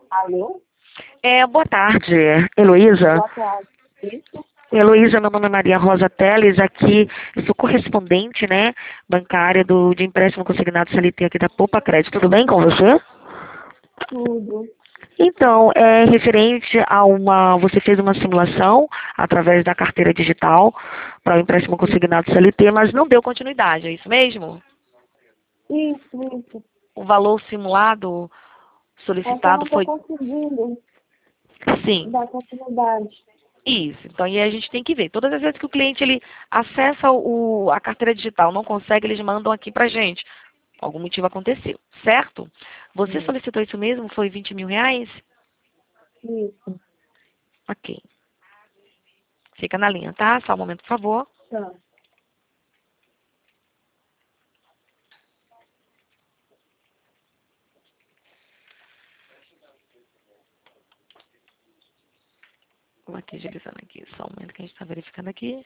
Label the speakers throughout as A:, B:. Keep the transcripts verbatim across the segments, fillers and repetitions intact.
A: Alô?
B: É, boa tarde, Heloísa.
A: Boa tarde. Isso?
B: Heloísa, meu nome é Maria Rosa Teles, aqui, eu sou correspondente, né, bancária do, de empréstimo consignado C L T aqui da Poupa Crédito. Tudo bem com você?
A: Tudo.
B: Então, é referente a uma, você fez uma simulação através da carteira digital para o empréstimo consignado C L T, mas não deu continuidade, é isso mesmo?
A: Isso, isso.
B: O valor simulado
A: É que eu
B: solicitado
A: não estou
B: foi,
A: conseguindo
B: sim.
A: dar continuidade.
B: Isso. Então, e aí a gente tem que ver. Todas as vezes que o cliente ele acessa o, a carteira digital, não consegue, eles mandam aqui pra gente. Algum motivo aconteceu, certo? Você
A: Hum.
B: solicitou isso mesmo? Foi vinte mil reais?
A: Isso.
B: Ok. Fica na linha, tá? Só um momento, por favor.
A: Tá.
B: Vou aqui agilizando aqui. Só um momento que a gente está verificando aqui.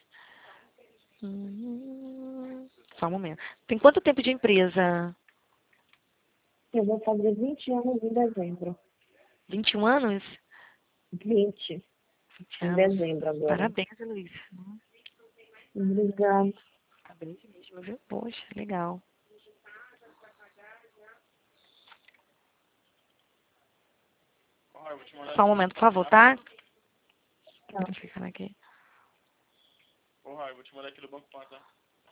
B: Hum, Só um momento. Tem quanto tempo de empresa?
A: Eu vou fazer vinte anos em dezembro.
B: vinte e um anos?
A: vinte
B: vinte
A: em
B: anos.
A: dezembro agora.
B: Parabéns, Luiz.
A: Obrigada.
B: Parabéns mesmo, viu? Poxa, legal. Só um momento, por favor, tá?
A: Tá.
B: Verificando aqui.
C: Porra, eu vou te mandar aqui do Banco Pan, tá?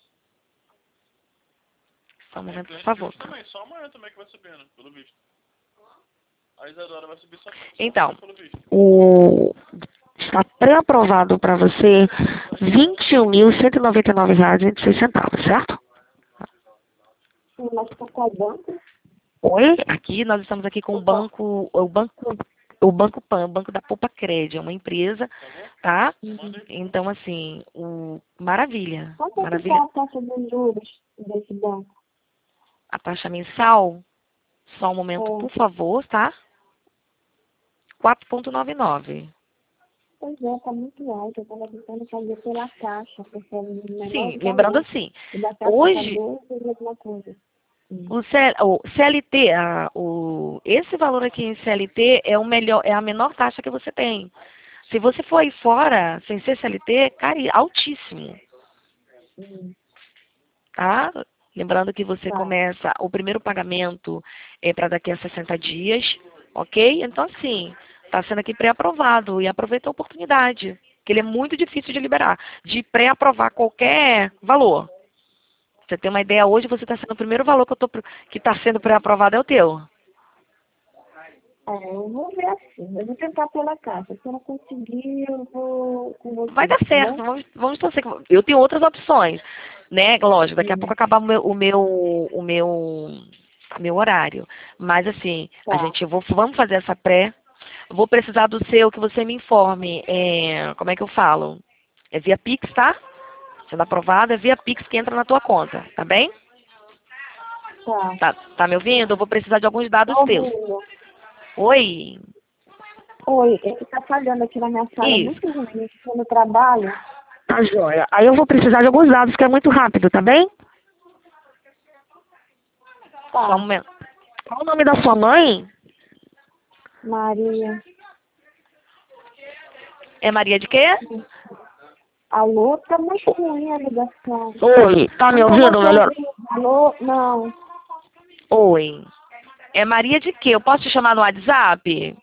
B: Só um
C: Tem
B: momento, por
C: cliente
B: favor.
C: hoje também, só amanhã também que vai subindo, pelo visto. A Isadora vai subir só, só
B: Então,
C: amanhã, pelo visto.
B: o está pré-aprovado para você vinte e um mil cento e noventa e nove reais e vinte e seis centavos, certo?
A: Sim, mas tá qual banco?
B: Oi? Aqui nós estamos aqui com o
A: Opa.
B: banco, o banco, o Banco Pan, o Banco da Poupa Crédito, é uma empresa, tá?
A: Uhum.
B: Então, assim, o maravilha,
A: Quanto é que
B: maravilha.
A: tá a taxa de juros desse banco?
B: A taxa mensal, só um momento,
A: É.
B: por favor, tá? quatro vírgula noventa e nove.
A: Pois é, tá muito alto. Eu tava tentando fazer pela caixa, porque é o menor
B: Sim, lembrando
A: valor.
B: assim,
A: E da caixa tá
B: hoje
A: dois e alguma coisa. Hum.
B: o, C- o C L T, a- o, esse valor aqui em C L T é o melhor, é a menor taxa que você tem. Se você for aí fora, sem ser C L T, cari, altíssimo,
A: Hum.
B: tá? Lembrando que você
A: Tá.
B: começa, o primeiro pagamento é para daqui a sessenta dias, ok? Então, assim, está sendo aqui pré-aprovado e aproveita a oportunidade, que ele é muito difícil de liberar, de pré-aprovar qualquer valor. Pra você tem uma ideia, hoje você está sendo o primeiro valor que eu tô, que está sendo pré-aprovado é o teu.
A: É, eu vou ver assim. Eu vou tentar pela caixa. Se eu não conseguir, eu vou com
B: Vai
A: você,
B: dar
A: tá
B: certo,
A: bom?
B: vamos, vamos torcer. que- Eu tenho outras opções, né? Lógico, daqui a
A: Hum.
B: pouco acabar o meu, o meu, o meu, o meu horário. Mas assim, a
A: Tá.
B: gente, eu vou, vamos fazer essa pré. Vou precisar do seu, que você me informe. É, como é que eu falo? É via Pix, tá? Sendo aprovado, é via Pix que entra na tua conta, tá bem?
A: Tá.
B: Tá, tá me ouvindo? Eu vou precisar de alguns dados
A: Tô
B: seus.
A: ouvindo.
B: Oi?
A: Oi, é que tá falhando aqui na minha sala. É
B: Isso.
A: muito ruim. Eu tô no trabalho.
B: Tá joia. Aí eu vou precisar de alguns dados, que é muito rápido, tá bem? Só um
A: Tá.
B: momento. Qual o nome da sua mãe?
A: Maria.
B: É Maria de quê?
A: Alô, tá muito ruim a ligação.
B: Oi, tá me
A: Não tô
B: ouvindo
A: mais
B: melhor?
A: ouvindo. Alô? Não.
B: Oi. É Maria de quê? Eu posso te chamar no WhatsApp?